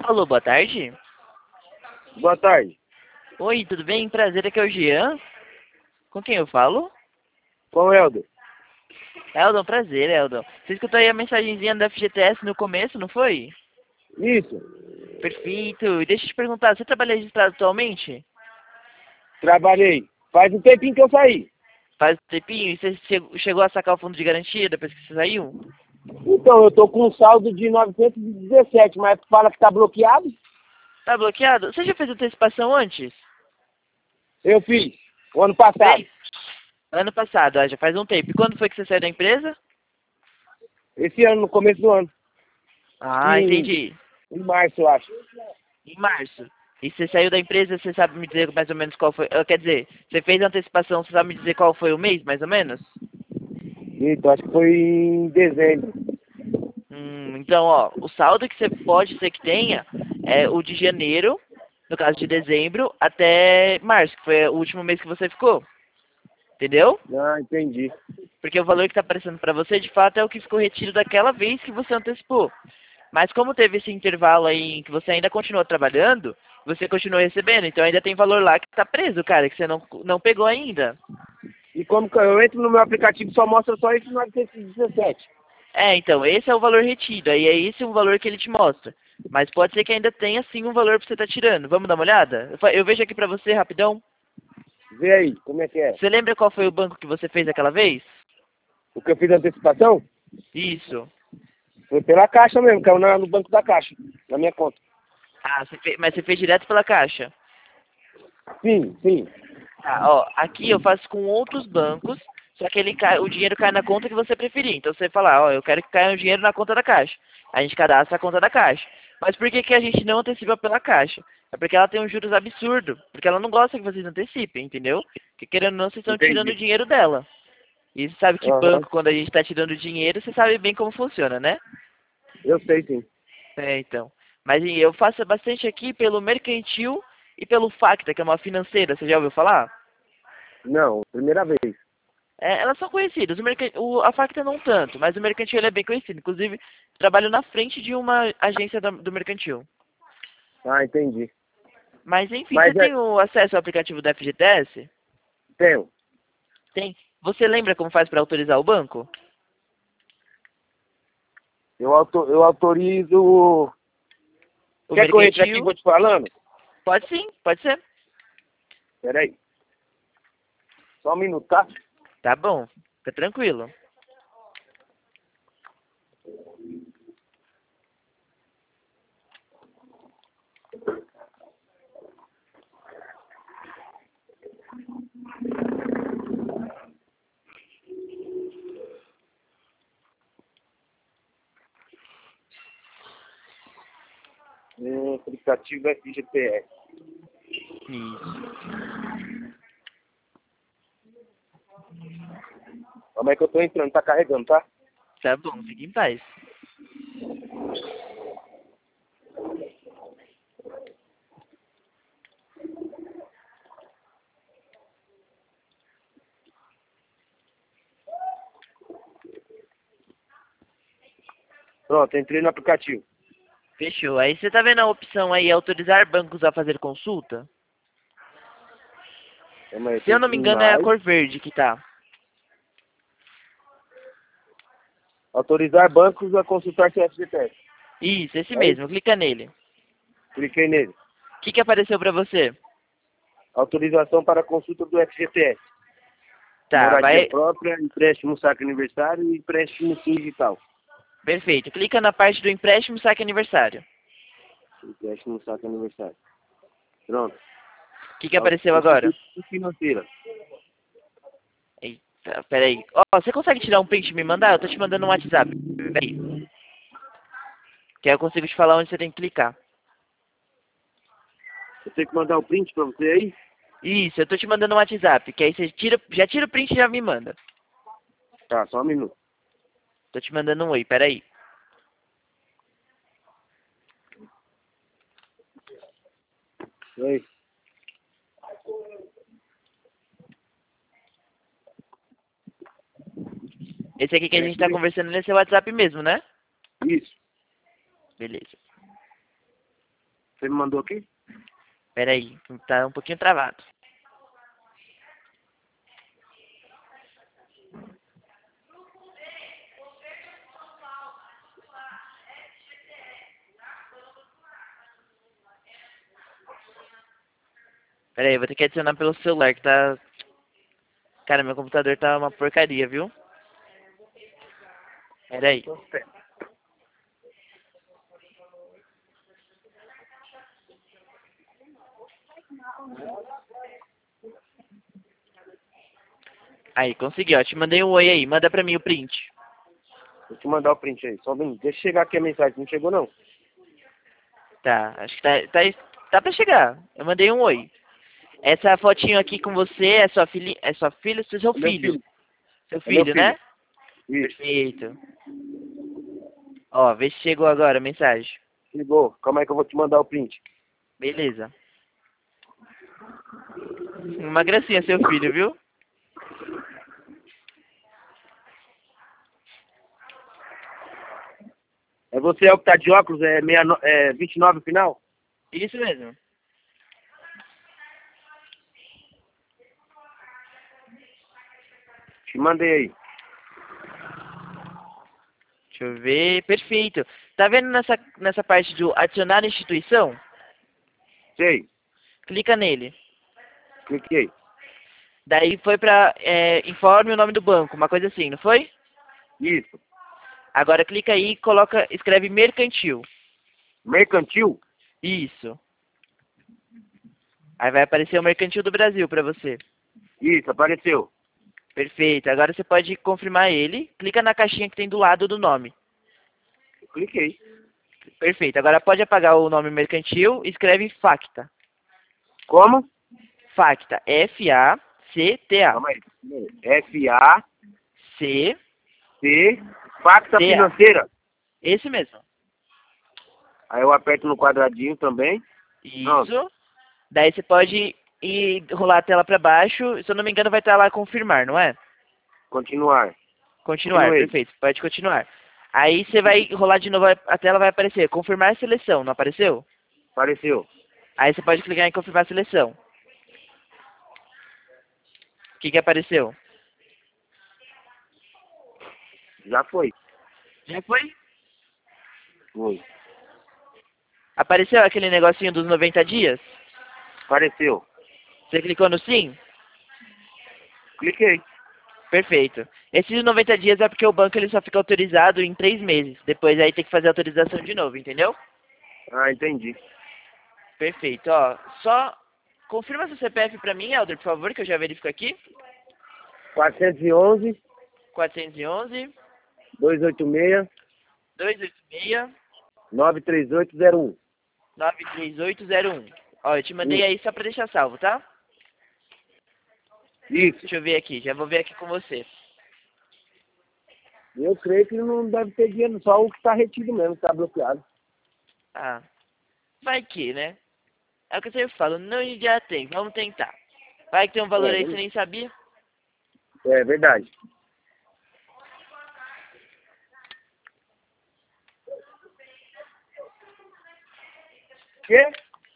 Alô, boa tarde. Boa tarde. Oi, tudo bem? Prazer, aqui é o Jean. Com quem eu falo? Qual é, Helder? Eldon, prazer, Eldon. Você escutou aí a mensagenzinha da FGTS no começo, não foi? Isso. Perfeito. E deixa eu te perguntar, você trabalha registrado atualmente? Trabalhei. Faz um tempinho que eu saí. Faz um tempinho? E você chegou a sacar o fundo de garantia depois que você saiu? Então, eu tô com um saldo de 917, mas fala que tá bloqueado? Tá bloqueado? Você já fez antecipação antes? Eu fiz. O ano passado. Fez? Ano passado, já faz um tempo. E quando foi que você saiu da empresa? Esse ano, no começo do ano. Acho que Ah, entendi. em março, eu acho. Em março. E você saiu da empresa, você sabe me dizer mais ou menos qual foi... Quer dizer, você fez a antecipação, você sabe me dizer qual foi o mês, mais ou menos? Então, acho que foi em dezembro. Então, ó, o saldo que você pode ser que tenha é o de janeiro, no caso de dezembro, até março, que foi o último mês que você ficou. Entendeu? Ah, entendi. Porque o valor que está aparecendo para você, de fato, é o que ficou retido daquela vez que você antecipou. Mas como teve esse intervalo aí em que você ainda continuou trabalhando, você continuou recebendo. Então ainda tem valor lá que está preso, cara, que você não pegou ainda. E como que eu entro no meu aplicativo, só mostra só esse 917. Então, esse é o valor retido. Aí é esse o valor que ele te mostra. Mas pode ser que ainda tenha sim um valor para você estar tirando. Vamos dar uma olhada? Eu vejo aqui para você rapidão. Vê aí, como é que é? Você lembra qual foi o banco que você fez aquela vez? O que eu fiz antecipação Isso. foi pela Caixa mesmo, caiu no banco da Caixa, na minha conta. Ah, mas você fez direto pela Caixa. Sim, sim. Tá, ó, aqui eu faço com outros bancos, só que o dinheiro cai na conta que você preferir. Então você fala, ó, eu quero que caia o dinheiro na conta da Caixa. A gente cadastra a conta da Caixa. Mas por que que a gente não antecipa pela Caixa? É porque ela tem um juros absurdo. Porque ela não gosta que vocês antecipem, entendeu? Porque querendo ou não, vocês estão tirando o Entendi. dinheiro dela. E você sabe que Aham. banco, quando a gente está tirando dinheiro, você sabe bem como funciona, né? Eu sei, sim. Então. Mas eu faço bastante aqui pelo Mercantil e pelo Facta, que é uma financeira. Você já ouviu falar? Não, primeira vez. Elas são conhecidas. A Facta não tanto, mas o Mercantil ele é bem conhecido. Inclusive, trabalho na frente de uma agência do Mercantil. Ah, entendi. Mas, enfim, você Mas tem o acesso ao aplicativo da FGTS? tenho. Tem. Você lembra como faz para autorizar o banco? Eu autorizo. O Quer que eu entre aqui e Mercantil? vou te falando? Pode sim, pode ser. Peraí. Só um minuto, tá? Tá bom, fica tranquilo. Aplicativo FGTS. Isso. Como é que eu tô entrando? Tá carregando, tá? Tá bom, fique em paz. Pronto, entrei no aplicativo. Fechou. Aí você tá vendo a opção aí, autorizar bancos a fazer consulta? Calma aí, Se eu tem não que me ir engano, é a mais. cor verde que tá. Autorizar bancos a consultar seu FGTS. Isso, esse Aí, mesmo. Clica nele. cliquei nele. O que apareceu pra você? Autorização para consulta do FGTS. Tá, Moradia vai. própria, empréstimo saque aniversário e empréstimo sim digital. Perfeito. Clica na parte do empréstimo saque aniversário. Empréstimo saque aniversário. Pronto. O que apareceu agora? Instituição financeira. Eita, peraí. Ó, você consegue tirar um print e me mandar? Eu tô te mandando um WhatsApp. Peraí. Que aí eu consigo te falar onde você tem que clicar. Eu tenho que mandar o print pra você aí? Isso, eu tô te mandando um WhatsApp. Que aí você já tira o print e já me manda. Tá, só um minuto. Tô te mandando um oi, peraí. Aí. Esse aqui que a gente tá conversando nesse WhatsApp mesmo, né? Isso. Beleza. Você me mandou aqui? Pera aí, tá um pouquinho travado. Pera aí, vou ter que adicionar pelo celular, que tá... Cara, meu computador tá uma porcaria, viu? Pera aí. Aí, consegui, ó. Te mandei um oi aí. Manda pra mim o print. Vou te mandar o print aí. Só um minuto. Deixa chegar aqui a mensagem. Não chegou, não? Tá, acho que tá pra chegar. Eu mandei um oi. Essa fotinho aqui com você é sua filha, seu É meu filho. filho. Seu É meu filho, filho. né? Isso. Perfeito. Ó, vê se chegou agora a mensagem. Chegou. Calma aí que eu vou te mandar o print. Beleza. Uma gracinha seu filho, viu? É você, é o que tá de óculos? É, 29 final? Isso mesmo. Te mandei aí. Deixa eu ver. Perfeito. Tá vendo nessa parte do adicionar instituição? Sei. Clica nele. Cliquei. Daí foi pra informe o nome do banco, uma coisa assim, não foi? Isso. Agora clica aí e escreve mercantil. Mercantil? Isso. Aí vai aparecer o mercantil do Brasil pra você. Isso, apareceu. Perfeito. Agora você pode confirmar ele. Clica na caixinha que tem do lado do nome. Cliquei. Perfeito. Agora pode apagar o nome mercantil e escreve Facta. Como? Facta. F-A-C-T-A. Calma aí. F-A-C. C-T-A. Facta financeira. Esse mesmo. Aí eu aperto no quadradinho também. Isso. Pronto. Daí você pode ir rolar a tela para baixo. Se eu não me engano vai estar lá confirmar, não é? Continuar. Continuar, Continuei. perfeito. Pode continuar. Aí você vai rolar de novo, a tela vai aparecer. Confirmar a seleção, não apareceu? Apareceu. Aí você pode clicar em confirmar a seleção. O que apareceu? Já foi. Já foi? Foi. Apareceu aquele negocinho dos 90 dias? Apareceu. Você clicou no sim? Cliquei. Perfeito. Esses 90 dias é porque o banco ele só fica autorizado em 3 meses. Depois aí tem que fazer a autorização de novo, entendeu? Ah, entendi. Perfeito, ó. Só confirma seu CPF pra mim, Helder, por favor, que eu já verifico aqui. 411 411 286 286 93801. 93801. Ó, eu te mandei Isso. aí só pra deixar salvo, tá? Isso. Deixa eu ver aqui, já vou ver aqui com você. Eu creio que não deve ter dinheiro, só o que está retido mesmo, está bloqueado. Ah, vai que, né? É o que eu sempre falo, não já tem, vamos tentar. Vai que tem um valor aí que você nem sabia. É verdade. Quê?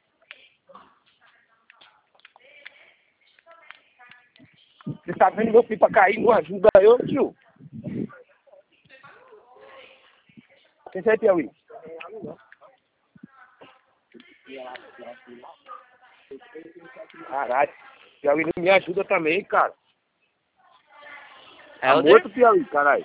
Você tá vendo meu filho pra cair? Não ajuda eu, tio. Quem sai, Piauí? Caralho. Piauí não me ajuda também, cara. Tá Helder? morto, Piauí, caralho.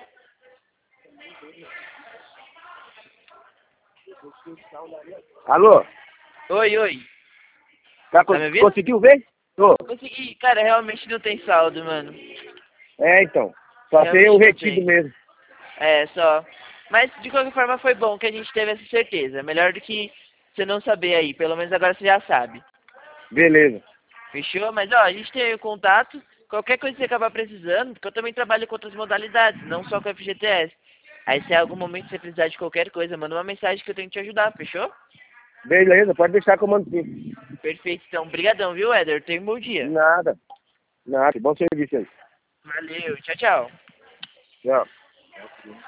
Alô? Oi, oi. Tá, Tá me ouvindo? conseguiu ver? Tô. Consegui. Cara, realmente não tem saldo, mano. É, então. Só tem Realmente o não retido tem. mesmo. É, só. Mas, de qualquer forma, foi bom que a gente teve essa certeza. Melhor do que você não saber aí. Pelo menos agora você já sabe. Beleza. Fechou? Mas, ó, a gente tem aí o contato. Qualquer coisa que você acabar precisando, porque eu também trabalho com outras modalidades, não só com a FGTS. Aí, se em algum momento você precisar de qualquer coisa, manda uma mensagem que eu tenho que te ajudar, fechou? Beleza, pode deixar que eu mando sim. Perfeito, então. Obrigadão, viu, Éder? Tenha um bom dia. Nada. Nada. Bom serviço aí. Valeu. Tchau, tchau. Tchau.